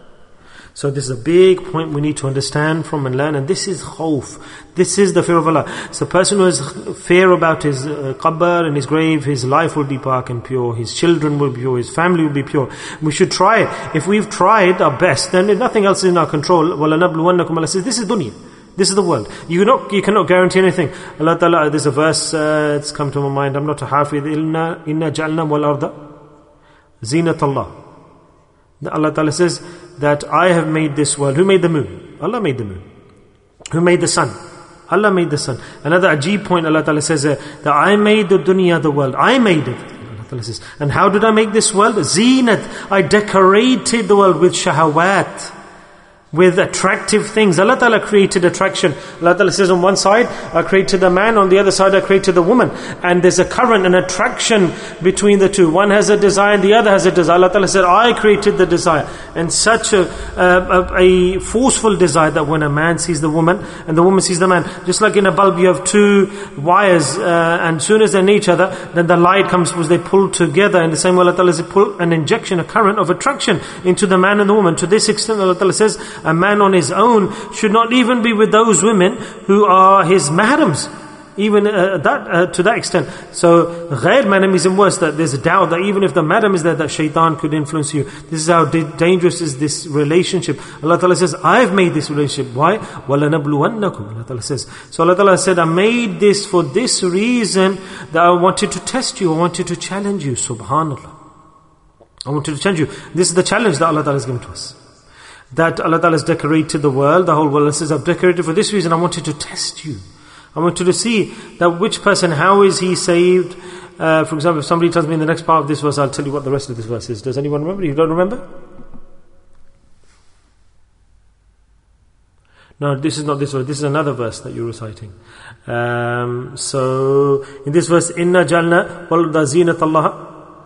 So this is a big point we need to understand from and learn. And this is khawf. This is the fear of Allah. So the person who has fear about his uh, qabr and his grave, his life will be pak and pure. His children will be pure. His family will be pure. We should try it. If we've tried our best, then nothing else is in our control. وَلَنَبْلُوَنَّكُمْ Allah says, this is dunya. This is the world. You cannot, you cannot guarantee anything. Allah Ta'ala, there's a verse, uh, it's come to my mind. I'm not a hafidh. Inna, inna ja'alna wal arda zinat Allah. Allah Ta'ala says that I have made this world. Who made the moon? Allah made the moon. Who made the sun? Allah made the sun. Another ajib point, Allah Ta'ala says uh, that I made the dunya, the world. I made it. Allah Ta'ala says. And how did I make this world? Zinat. I decorated the world with shahawat, with attractive things. Allah Ta'ala created attraction. Allah Ta'ala says on one side, I created the man, on the other side I created the woman. And there's a current, an attraction between the two. One has a desire and the other has a desire. Allah Ta'ala said, I created the desire. And such a, a, a forceful desire that when a man sees the woman and the woman sees the man, just like in a bulb you have two wires, uh, and as soon as they're near each other, then the light comes because they pull together. In the same way, Allah Ta'ala says, pull an injection, a current of attraction into the man and the woman. To this extent, Allah Ta'ala says, a man on his own should not even be with those women who are his mahrams. Even uh, that uh, to that extent. So ghair mahram is worse, that there's a doubt that even if the mahram is there, that shaitan could influence you. This is how da- dangerous is this relationship. Allah Ta'ala says, I've made this relationship. Why? وَلَنَبْلُوَنَّكُمْ Allah Ta'ala says. So Allah Ta'ala said, I made this for this reason, that I wanted to test you, I wanted to challenge you. Subhanallah. I wanted to challenge you. This is the challenge that Allah Ta'ala has given to us. That Allah Ta'ala has decorated the world, the whole world. Allah says, I've decorated for this reason, I wanted to test you. I wanted to see that which person, how is he saved? Uh, for example, if somebody tells me in the next part of this verse, I'll tell you what the rest of this verse is. Does anyone remember? You don't remember? No, this is not this verse. This is another verse that you're reciting. Um, so, in this verse, Inna jalna wal zinat Allah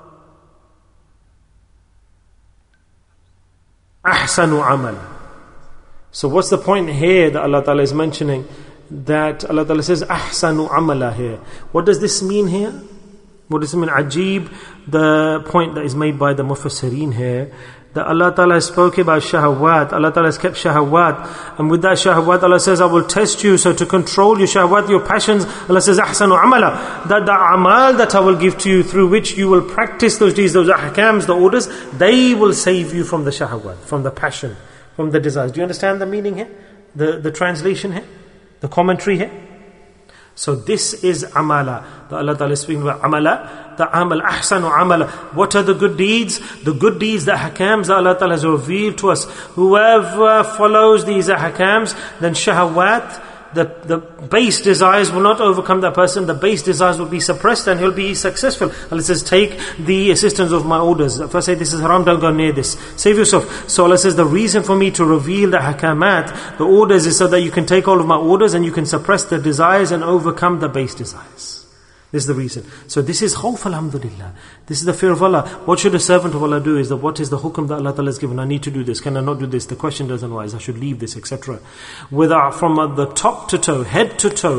ahsanu amal. So what's the point here that Allah Ta'ala is mentioning? That Allah Ta'ala says ahsanu amala here. What does this mean here? What does it mean? Ajib, the point that is made by the mufassirin here, that Allah Ta'ala spoke about shahawat. Allah Ta'ala has kept shahawat, and with that shahawat Allah says, I will test you. So to control your shahawat, your passions, Allah says ahsanu amala, that the amal that I will give to you, through which you will practice those deeds, those ahkams, the orders, they will save you from the shahawat, from the passion, from the desires. Do you understand the meaning here? The, the translation here? The commentary here? So this is amala. The Allah Ta'ala is speaking about amala. The amal, ahsanu amala. What are the good deeds? The good deeds, the ahkams that Allah Ta'ala has revealed to us. Whoever follows these ahkams, then shahawat, the, the base desires will not overcome that person. The base desires will be suppressed and he'll be successful. Allah says, take the assistance of my orders. If I say this is haram, don't go near this. Save yourself. So Allah says, the reason for me to reveal the hakamat, the orders, is so that you can take all of my orders and you can suppress the desires and overcome the base desires. This is the reason. So this is khawf, alhamdulillah. This is the fear of Allah. What should a servant of Allah do? Is that what is the hukum that Allah Ta'ala has given? I need to do this. Can I not do this? The question doesn't arise. I should leave this, et cetera. Without, from the top to toe, head to toe,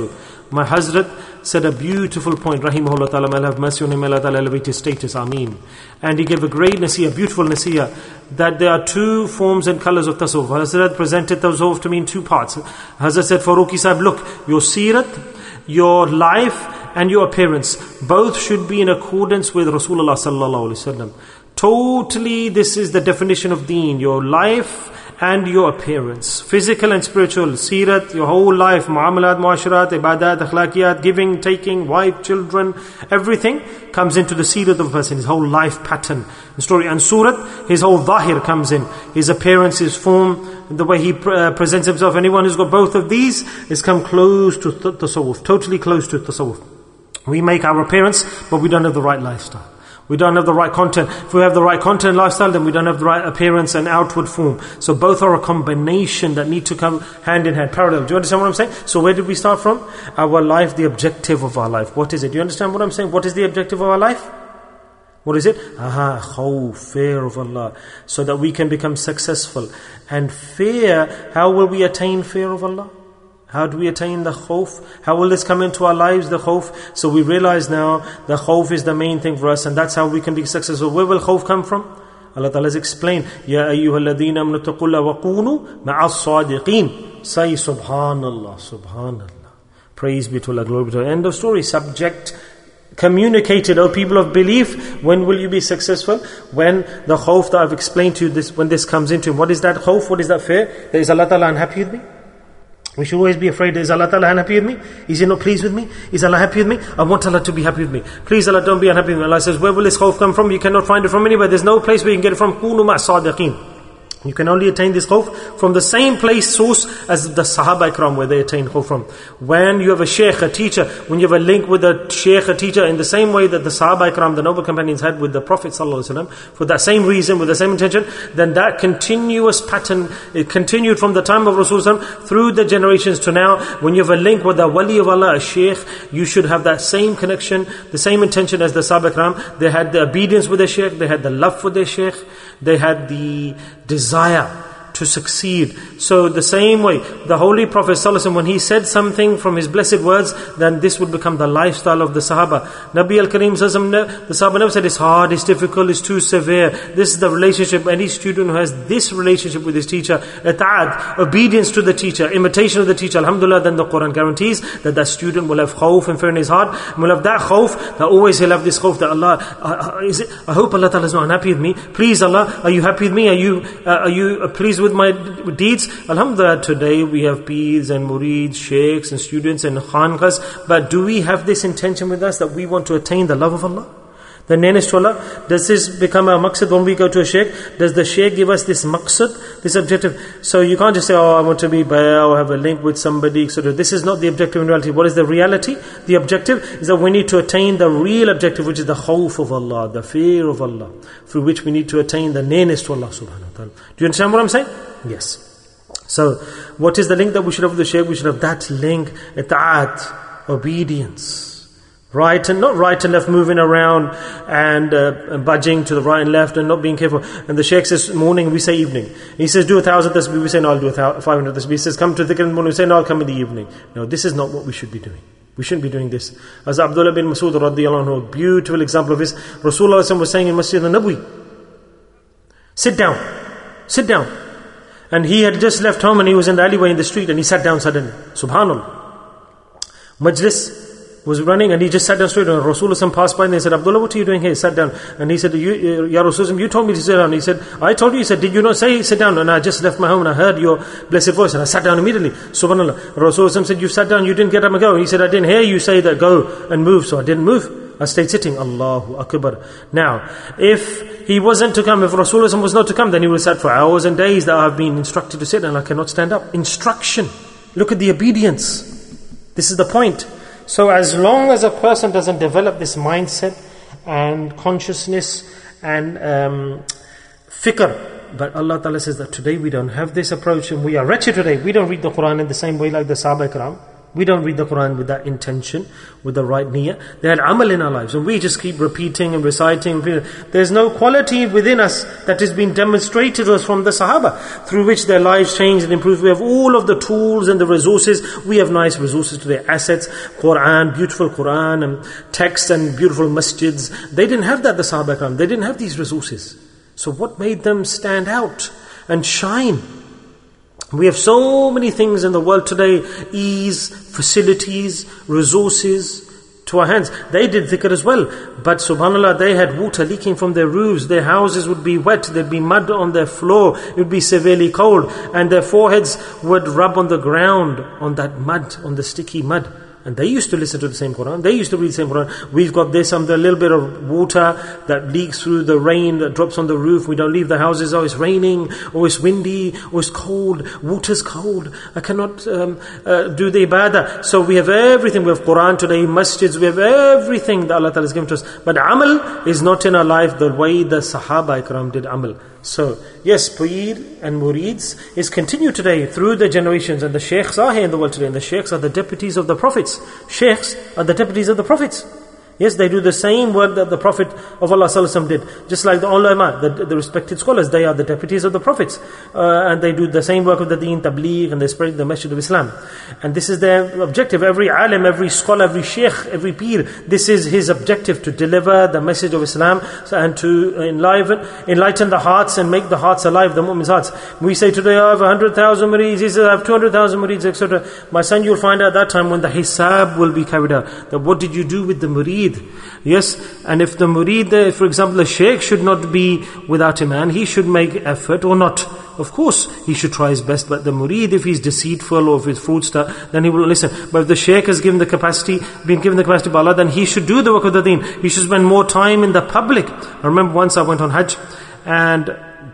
My Hazrat said a beautiful point, rahimahullah ta'ala, may Allah have mercy on him, may Allah ta'ala elevate his status, ameen. And he gave a great nasiyah, beautiful nasiyah, that there are two forms and colors of tasawwuf. Hazrat presented tasawwuf to me in two parts. Hazrat said, Farooqi Sahib, look, your seerat, your life and your appearance, both should be in accordance with Rasulullah sallallahu alaihi wasallam. Totally, this is the definition of deen, your life and your appearance, physical and spiritual, seerat, your whole life, muamalat, muasharat, ibadat, akhlaqiyat, giving, taking, wife, children, everything comes into the seerat of a person, his whole life pattern, the story. And surat, his whole zahir comes in, his appearance, his form, the way he uh, presents himself. Anyone who's got both of these is come close to th- tasawwuf, totally close to tasawwuf. We make our appearance, but we don't have the right lifestyle. We don't have the right content. If we have the right content and lifestyle, then we don't have the right appearance and outward form. So both are a combination that need to come hand in hand, parallel. Do you understand what I'm saying? So where did we start from? Our life, the objective of our life. What is it? Do you understand what I'm saying? What is the objective of our life? What is it? Aha, khawf, fear of Allah. So that we can become successful. And fear, how will we attain fear of Allah? How do we attain the khawf? How will this come into our lives, the khawf? So we realize now the khawf is the main thing for us, and that's how we can be successful. Where will khawf come from? Allah Ta'ala has explained, Ya ayyuhalladhina amanu taqullaha wa kunu ma'as sadiqeen. Say subhanallah, subhanallah. Praise be to Allah, glory be to Allah. End of story. Subject communicated, O people of belief. When will you be successful? When the khawf that I've explained to you, this, when this comes into him. What is that khawf? What is that fear? That is Allah Ta'ala unhappy with me? We should always be afraid, is Allah Ta'ala unhappy with me? Is He not pleased with me? Is Allah happy with me? I want Allah to be happy with me. Please Allah, don't be unhappy with me. Allah says, where will this khawf come from? You cannot find it from anywhere. There's no place where you can get it from. Kunu ma'a sadiqeen. You can only attain this khawf from the same place, source as the Sahaba Ikram, where they attain khawf from. When you have a sheikh, a teacher, when you have a link with a sheikh, a teacher, in the same way that the Sahaba Ikram, the noble companions, had with the Prophet ﷺ, for that same reason, with the same intention, then that continuous pattern, it continued from the time of Rasulullah through the generations to now. When you have a link with a wali of Allah, a sheikh, you should have that same connection, the same intention as the Sahaba Ikram. They had the obedience with their sheikh, they had the love for their sheikh, they had the desire to succeed. So the same way, the Holy Prophet ﷺ, when he said something from his blessed words, then this would become the lifestyle of the Sahaba. Nabi al-Kareem ﷺ, the Sahaba never said it's hard, it's difficult, it's too severe. This is the relationship. Any student who has this relationship with his teacher, ata'ad, obedience to the teacher, imitation of the teacher, alhamdulillah, then the Quran guarantees that that student will have khawf and fear in his heart, and will have that khawf, that always he'll have this khawf that Allah, uh, is it, I hope Allah Ta'ala is not unhappy with me. Please Allah, are you happy with me? Are you, uh, are you uh, pleased with with my deeds? Alhamdulillah, today we have peers and murids, sheikhs and students and khanqahs, but do we have this intention with us that we want to attain the love of Allah? The nearness to Allah? Does this become a maqsad when we go to a sheikh? Does the sheikh give us this maqsad, this objective? So you can't just say, oh, I want to be bayah or have a link with somebody, et cetera. This is not the objective in reality. What is the reality? The objective is that we need to attain the real objective, which is the khawf of Allah, the fear of Allah, through which we need to attain the nearness to Allah subhanahu wa ta'ala. Do you understand what I'm saying? Yes. So, what is the link that we should have with the shaykh? We should have that link, ita'at, obedience. Right and not right and left, moving around and, uh, and budging to the right and left and not being careful. And the shaykh says morning, we say evening. He says do a thousand tasbih, we say no, I'll do a five hundred tasbih. He says come to dhikr in the morning, we say no, I'll come in the evening. No, this is not what we should be doing. We shouldn't be doing this. As Abdullah bin Mas'ud radiyallahu anhu, a beautiful example of this, Rasulullah was saying in Masjid al-Nabawi, sit down, sit down. And he had just left home and he was in the alleyway in the street and he sat down suddenly. Subhanallah. Majlis was running and he just sat down straight, and Rasulullah passed by and they said, Abdullah, what are you doing here? He sat down. And he said, you, Ya Rasulullah, you told me to sit down. He said, I told you. He said, did you not say sit down? And I just left my home and I heard your blessed voice and I sat down immediately. Subhanallah. Rasulullah said, you sat down, you didn't get up and go. And he said, I didn't hear you say that go and move, so I didn't move. I stayed sitting. Allahu Akbar. Now, if he wasn't to come, if Rasulullah was not to come, then he would have sat for hours and days that I have been instructed to sit and I cannot stand up. Instruction. Look at the obedience. This is the point. So as long as a person doesn't develop this mindset and consciousness and um, fikr, but Allah Ta'ala says that today we don't have this approach and we are wretched today. We don't read the Quran in the same way like the Sahaba Ikram. We don't read the Quran with that intention, with the right niyyah. They had amal in our lives, and we just keep repeating and reciting. There's no quality within us that has been demonstrated to us from the Sahaba, through which their lives changed and improved. We have all of the tools and the resources. We have nice resources to their assets. Quran, beautiful Quran, and text and beautiful masjids. They didn't have that, the Sahaba Ikram. They didn't have these resources. So what made them stand out and shine? We have so many things in the world today, ease, facilities, resources to our hands. They did dhikr as well, but subhanAllah, they had water leaking from their roofs, their houses would be wet, there'd be mud on their floor, it would be severely cold, and their foreheads would rub on the ground, on that mud, on the sticky mud. And they used to listen to the same Quran. They used to read the same Quran. We've got this, um, a little bit of water that leaks through the rain, that drops on the roof. We don't leave the houses. Oh, it's raining, or it's windy, or it's cold. Water's cold. I cannot um, uh, do the ibadah. So we have everything. We have Quran today, masjids. We have everything that Allah Ta'ala has given to us. But amal is not in our life the way the Sahaba Ikram did amal. So, yes, Pir and Murids is continued today through the generations, and the Sheikhs are here in the world today, and the Sheikhs are the deputies of the Prophets. Sheikhs are the deputies of the Prophets. Yes, they do the same work that the Prophet of Allah Sallallahu Alaihi Wasallam did. Just like the ulama, the, the respected scholars, they are the deputies of the Prophets. Uh, and they do the same work of the deen, tabligh, and they spread the message of Islam. And this is their objective. Every alim, every scholar, every sheikh, every pir, this is his objective, to deliver the message of Islam and to enliven, enlighten the hearts and make the hearts alive, the mu'min's hearts. We say today, I have one hundred thousand murids, he says, I have two hundred thousand murids, et cetera. My son, you'll find out at that time when the hisab will be carried out, that what did you do with the murid? Yes, and if the murid, for example, the sheikh should not be without iman, he should make effort or not. Of course, he should try his best, but the murid, if he's deceitful or if he's fraudster, then he will listen. But if the sheikh has given the capacity, been given the capacity by Allah, then he should do the work of the deen. He should spend more time in the public. I remember once I went on Hajj, and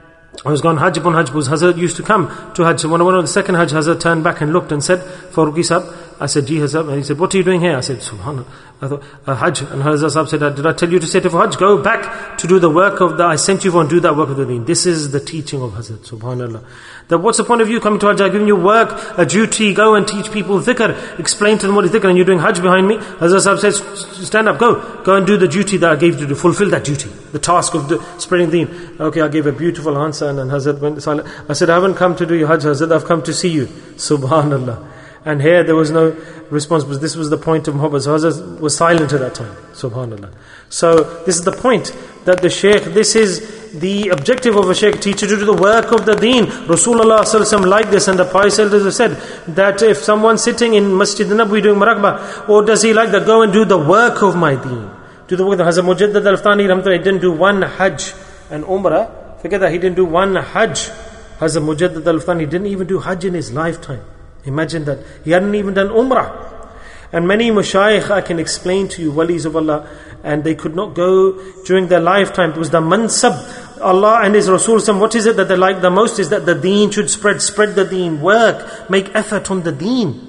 I was gone Hajj upon Hajj, because Hazrat used to come to Hajj. So when I went on the second Hajj, Hazrat turned back and looked and said, Farooqi Sahab, I said, Ji Hazrat. And he said, what are you doing here? I said, Subhanallah. I thought, uh, Hajj. And Hazrat Sahab said, did I tell you to sit for Hajj? Go back to do the work of the, I sent you for and do that work of the deen. This is the teaching of Hazrat, Subhanallah. That what's the point of you coming to Hajj? I've given you work, a duty, go and teach people dhikr, explain to them what is dhikr, and you're doing Hajj behind me. Hazrat Sahab says, stand up, go, go and do the duty that I gave you to do, fulfill that duty, the task of the, spreading the deen. Okay, I gave a beautiful answer, and then Hazrat went silent. I said, I haven't come to do your Hajj, Hazrat, I've come to see you. Subhanallah. And here there was no response, because this was the point of Muhammad. So Hazrat was silent at that time. Subhanallah. So this is the point, that the Shaykh, this is the objective of a Shaykh, teacher to do the work of the deen. Rasulullah Sallallahu Alaihi Wasallam like this, and the pious elders have said that if someone's sitting in Masjid Nabawi doing Marakbah, or does he like that, go and do the work of my deen. Do the work of Hazrat Mujaddid Al-Aftani Rahmatullah, he didn't do one Hajj and Umrah. Forget that, he didn't do one Hajj. Hazrat Mujaddid Al-Aftani didn't even do Hajj in his lifetime. Imagine that. He hadn't even done Umrah. And many mashayikh, I can explain to you, walis of Allah, and they could not go during their lifetime. It was the mansab. Allah and His Rasul, what is it that they like the most? Is that the deen should spread, spread the deen, work, make effort on the deen.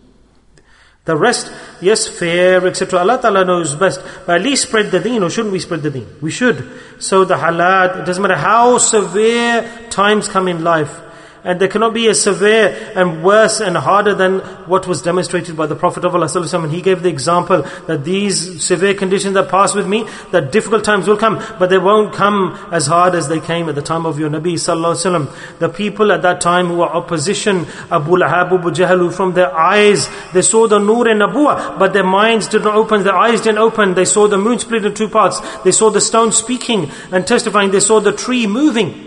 The rest, yes, fair, et cetera. Allah Ta'ala knows best. But at least spread the deen, or shouldn't we spread the deen? We should. So the halat, it doesn't matter how severe times come in life, and they cannot be as severe and worse and harder than what was demonstrated by the Prophet of Allah Sallallahu Alaihi Wasallam. And he gave the example that these severe conditions that pass with me, that difficult times will come, but they won't come as hard as they came at the time of your Nabi Sallallahu Alaihi Wasallam. The people at that time who were opposition, Abu Lahab, Abu Jahl, who from their eyes, they saw the nur and Nabuwa, but their minds did not open, their eyes didn't open. They saw the moon split in two parts. They saw the stone speaking and testifying. They saw the tree moving.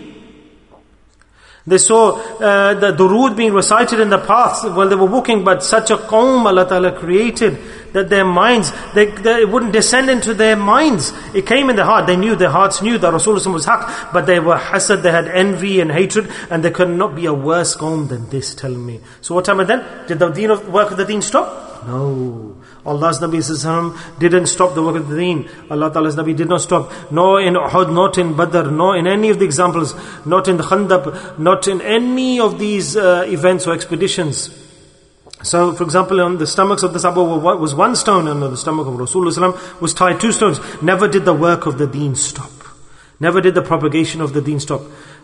They saw uh, the durood being recited in the paths while they were walking, but such a qawm Allah Ta'ala created that their minds, they, they, it wouldn't descend into their minds. It came in their heart. They knew, their hearts knew that Rasulullah was haqq, but they were hasad, they had envy and hatred, and there could not be a worse qawm than this, tell me. So what time then? Did the deen of, work of the deen stop? No. Allah's Nabi Sallallahu didn't stop the work of the deen. Allah Ta'ala's Nabi did not stop. Nor in Uhud, not in Badr, nor in any of the examples, not in the Khandaq, not in any of these uh, events or expeditions. So, for example, on the stomachs of the Sahaba was one stone, and on the stomach of Rasulullah was tied two stones. Never did the work of the deen stop. Never did the propagation of the deen stop.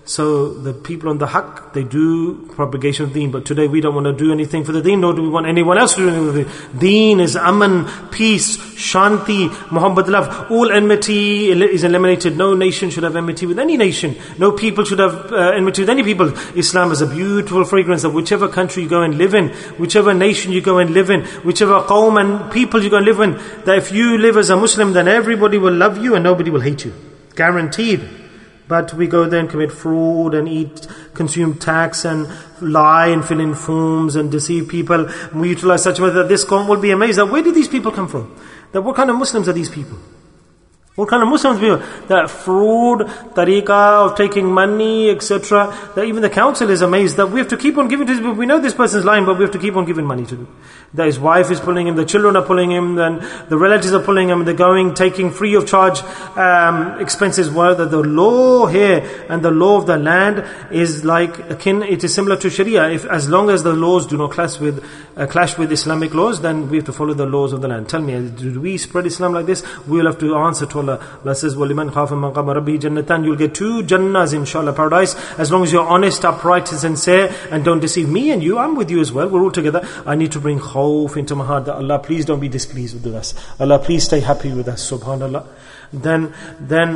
So the people on the haqq, they do propagation of deen, but today we don't want to do anything for the deen, nor do we want anyone else to do anything for the deen. Deen is aman, peace, shanti, muhabbat, love. All enmity is eliminated. No nation should have enmity with any nation. No people should have uh, enmity with any people. Islam is a beautiful fragrance of whichever country you go and live in, whichever nation you go and live in, whichever qawm and people you go and live in, that if you live as a Muslim, then everybody will love you and nobody will hate you. Guaranteed. But we go there and commit fraud and eat, consume tax and lie and fill in forms and deceive people. We utilize such a way that this qawm will be amazed that where did these people come from? That what kind of Muslims are these people? What kind of Muslims people? That fraud, tariqah of taking money, et cetera. That even the council is amazed that we have to keep on giving to these people. We know this person's lying, but we have to keep on giving money to them. That his wife is pulling him, the children are pulling him, and the relatives are pulling him, they're going, taking free of charge um, expenses. Well, that the law here and the law of the land is like akin, it is similar to Sharia. If as long as the laws do not clash with uh, clash with Islamic laws, then we have to follow the laws of the land. Tell me, do we spread Islam like this? We will have to answer to Allah. Allah says, وَلِمَنْ خَافَ مَقَامَ رَبِّهِ جَنَّتَانِ. You'll get two Jannahs, inshallah, paradise, as long as you're honest, upright and sincere, and don't deceive me and you. I'm with you as well. We're all together. I need to bring khawf into my heart that Allah, please don't be displeased with us. Allah, please stay happy with us. Subhanallah. Then, then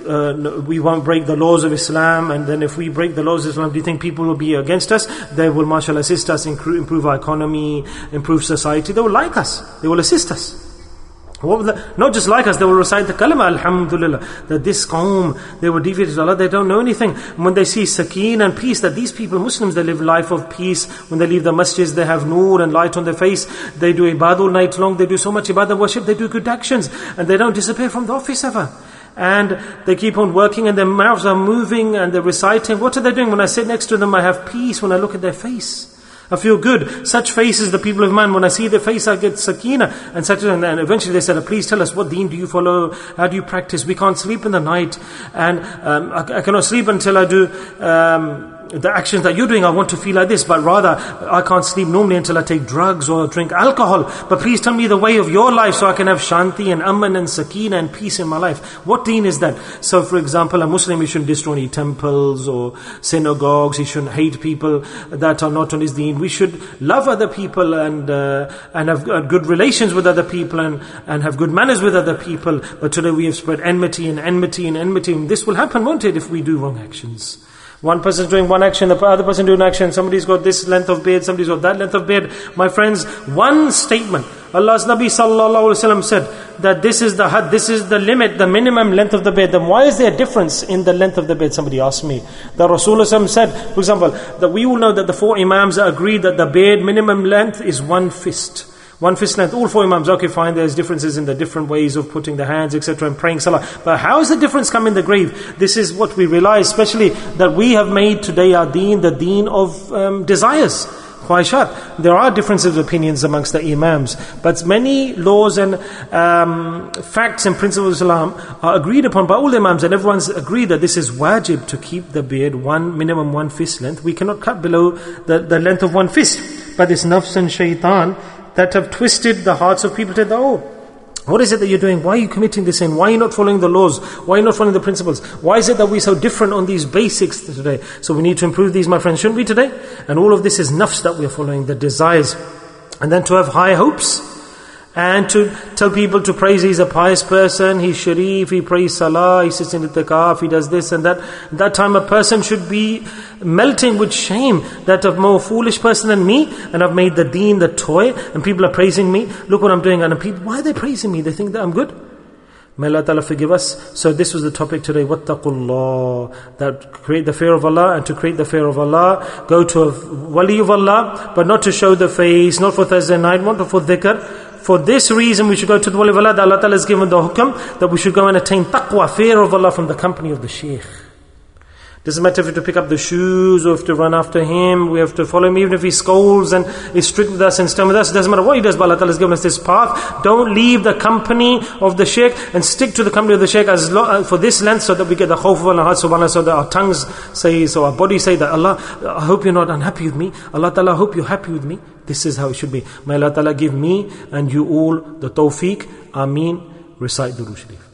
uh, we won't break the laws of Islam. And then if we break the laws of Islam, do you think people will be against us? They will, mashallah, assist us, improve our economy, improve society. They will like us. They will assist us. What the, not just like us, they will recite the kalima, alhamdulillah, that this qawm, they were deviated to Allah, they don't know anything. When they see sakeen and peace, that these people, Muslims, they live life of peace. When they leave the masjids, they have noor and light on their face. They do ibadah all night long, they do so much ibadah worship, they do good actions, and they don't disappear from the office ever. And they keep on working and their mouths are moving and they're reciting. What are they doing? When I sit next to them, I have peace when I look at their face. I feel good. Such faces, the people of man, when I see their face, I get sakina. And such, and eventually they said, please tell us, what deen do you follow? How do you practice? We can't sleep in the night. And um, I, I cannot sleep until I do um, the actions that you're doing. I want to feel like this. But rather, I can't sleep normally until I take drugs or drink alcohol. But please tell me the way of your life so I can have shanti and aman and sakina and peace in my life. What deen is that? So for example, a Muslim, he shouldn't destroy any temples or synagogues. He shouldn't hate people that are not on his deen. We should love other people and uh, and have uh, good relations with other people and, and have good manners with other people. But today we have spread enmity and enmity and enmity. And this will happen, won't it, if we do wrong actions? One person's doing one action, the other person doing action. Somebody's got this length of beard, somebody's got that length of beard. My friends, one statement. Allah's Nabi sallallahu alaihi wasallam said that this is the had, this is the limit, the minimum length of the beard. Then why is there a difference in the length of the beard? Somebody asked me. The Rasulullah said, for example, that we all know that the four Imams agreed that the beard minimum length is one fist. One fist length. All four Imams, okay fine, there's differences in the different ways of putting the hands, et cetera, and praying salah. But how is the difference come in the grave? This is what we realize, especially that we have made today our deen the deen of um, desires. Khwaishat. There are differences of opinions amongst the Imams, but many laws and um, facts and principles of Islam are agreed upon by all the Imams, and everyone's agreed that this is wajib to keep the beard one minimum one fist length. We cannot cut below the, the length of one fist. But this nafs and shaitan that have twisted the hearts of people to the oh, what is it that you're doing? Why are you committing this sin? Why are you not following the laws? Why are you not following the principles? Why is it that we're so different on these basics today? So we need to improve these, my friends, shouldn't we today? And all of this is nafs that we're following, the desires. And then to have high hopes. And to tell people to praise he's a pious person, he's sharif, he prays salah, he sits in itikaf, he does this and that. That time a person should be melting with shame that a more foolish person than me, and I've made the deen the toy, and people are praising me. Look what I'm doing, and people, why are they praising me? They think that I'm good. May Allah Ta'ala forgive us. So this was the topic today, wattaqullah, that create the fear of Allah, and to create the fear of Allah, go to a wali of Allah, but not to show the face, not for Thursday night, not for dhikr. For this reason we should go to the wali of Allah, that Allah Ta'ala has given the hukam, that we should go and attain taqwa, fear of Allah, from the company of the shaykh. Doesn't matter if we have to pick up the shoes or if to run after him, we have to follow him even if he scolds and is strict with us and stern with us. It doesn't matter what he does, but Allah Ta'ala has given us this path. Don't leave the company of the shaykh and stick to the company of the shaykh as lo- for this length, so that we get the khawf of Allah, heart subhanAllah, so that our tongues say, so our bodies say that Allah, I hope you're not unhappy with me. Allah Ta'ala, I hope you're happy with me. This is how it should be. May Allah Ta'ala give me and you all the tawfiq. Ameen. Recite Durood Sharif.